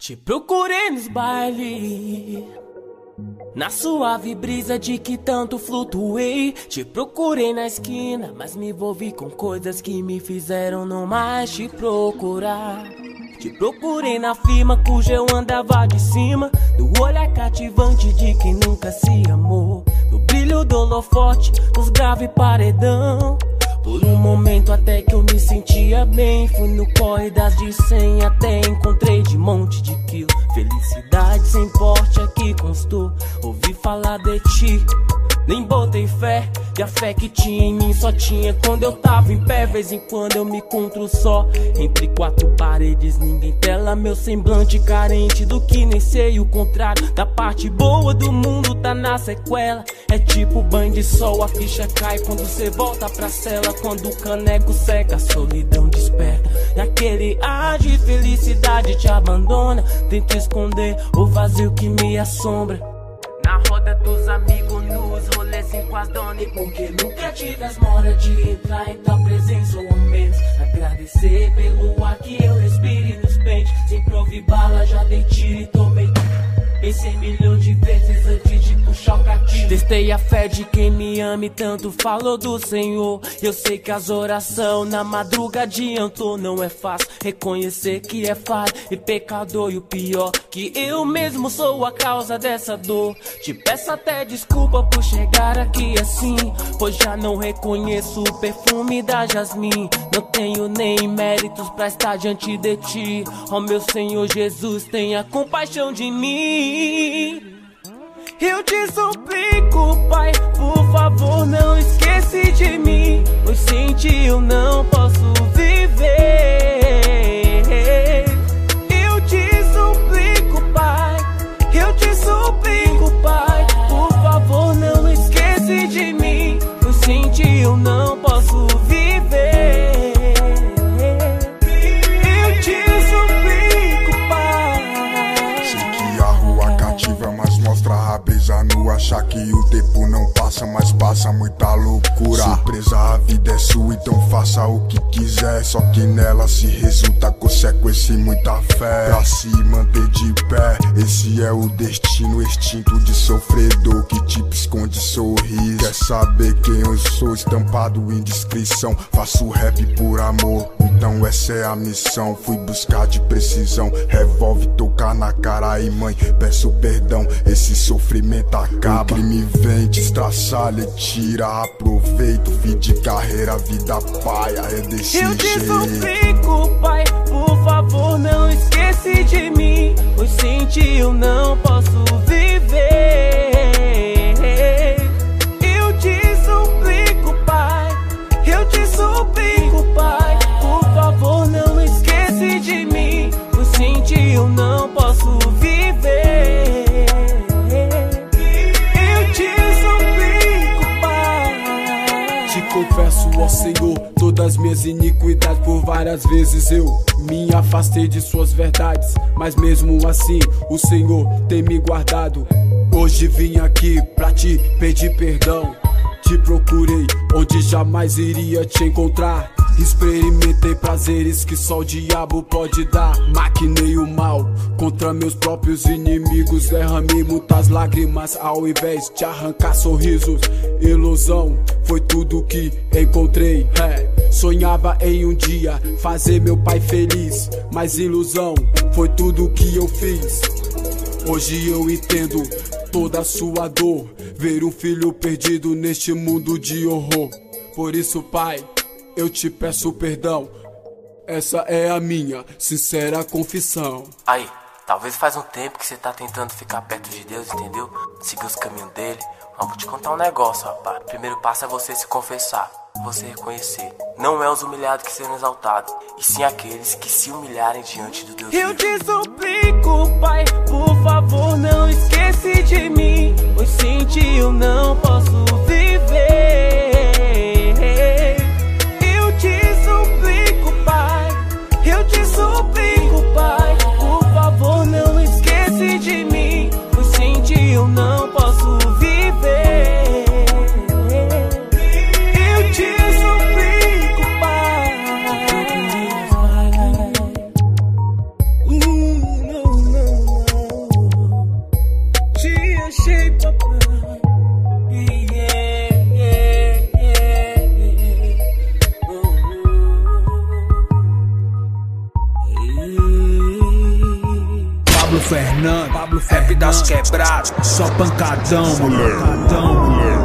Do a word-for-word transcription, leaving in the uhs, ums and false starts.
Te procurei nos bailes, na suave brisa de que tanto flutuei. Te procurei na esquina, mas me envolvi com coisas que me fizeram não mais te procurar. Te procurei na firma cujo eu andava de cima, do olhar cativante de quem nunca se amou, no brilho do holofote, nos grave paredão. Por um momento até que eu me sentia bem, fui no corre das de cem até encontrei de monte de quilo. Felicidade sem porte aqui constou, ouvi falar de ti, nem botei fé, e a fé que tinha em mim só tinha quando eu tava em pé. Vez em quando eu me encontro só, entre quatro paredes, ninguém tela meu semblante carente do que nem sei o contrário. Da parte boa do mundo tá na sequela, é tipo banho de sol, a ficha cai quando cê volta pra cela. Quando o caneco seca, a solidão desperta, e aquele ar de felicidade te abandona. Tento esconder o vazio que me assombra, na roda dos amigos, nos rolezinhos com as donas. E porque nunca tive as moras de entrar em tua presença, ou ao menos agradecer pelo ar que eu respiro e nos pente. Sem prove bala, já dei tiro e tomei, pensei milhão de vezes antes de puxar o gatilho. Testei a fé de quem me ama e tanto falou do Senhor. Eu sei que as orações na madruga adiantou. Não é fácil reconhecer que é falho e pecador, e o pior, que eu mesmo sou a causa dessa dor. Te peço até desculpa por chegar aqui assim, pois já não reconheço o perfume da jasmim. Não tenho nem méritos pra estar diante de ti, ó meu Senhor Jesus, tenha compaixão de mim. Eu te suplico, Pai, por favor, não esquece de mim, pois sem ti eu não posso viver. Eu te suplico, Pai, eu te suplico, Pai, por favor, não esquece de mim, pois sem ti eu não posso viver. Eu te suplico, Pai. Sei que a rua cativa, mas mostra a brisa no achar que o tempo não passa, mas passa muita loucura. Surpresa, a vida é sua, então faça o que quiser, só que nela se resulta consequência e muita fé pra se manter de pé. Esse é o destino extinto de sofredor que tipo esconde sorriso. Quer saber quem eu sou? Estampado em descrição. Faço rap por amor, então essa é a missão. Fui buscar de precisão, revolve tocar na cara e mãe, peço perdão, esse sofrimento acaba. O crime vem destraçar, lhe tira, aproveito, fim de carreira, vida paia, é desse Eu te jeito. suplico, Pai, por favor, não esquece de mim, pois sem ti eu não posso viver. Eu te suplico, Pai, eu te suplico, Pai, por favor, não esquece de mim, pois sem ti eu não posso viver. Eu te suplico, Pai. Te confesso, ó Senhor, todas minhas iniquidades. Por várias vezes eu me afastei de suas verdades, mas mesmo assim o Senhor tem me guardado. Hoje vim aqui pra te pedir perdão. Te procurei onde jamais iria te encontrar. Experimentei prazeres que só o diabo pode dar. Maquinei o mal contra meus próprios inimigos. Derramei muitas lágrimas ao invés de arrancar sorrisos. Ilusão foi tudo que encontrei, é. Sonhava em um dia fazer meu pai feliz, mas ilusão foi tudo que eu fiz. Hoje eu entendo toda a sua dor, ver um filho perdido neste mundo de horror. Por isso, Pai, eu te peço perdão, essa é a minha sincera confissão. Aí, talvez faz um tempo que você tá tentando ficar perto de Deus, entendeu? Seguir os caminhos dele. Mas vou te contar um negócio, rapaz. O primeiro passo é você se confessar, você reconhecer. Não é os humilhados que serão exaltados, e sim aqueles que se humilharem diante do Deus. Eu te suplico, Pai, por favor, não esquece de mim, pois sem ti eu não posso viver. Eu te suplico, Pai, eu te suplico, Pai, por favor, não esquece de mim, pois sem ti eu não posso viver. Eu te suplico, Pai. Uh, não, não. Fernando, Pablo Fernando, rap das quebradas, só pancadão, moleque.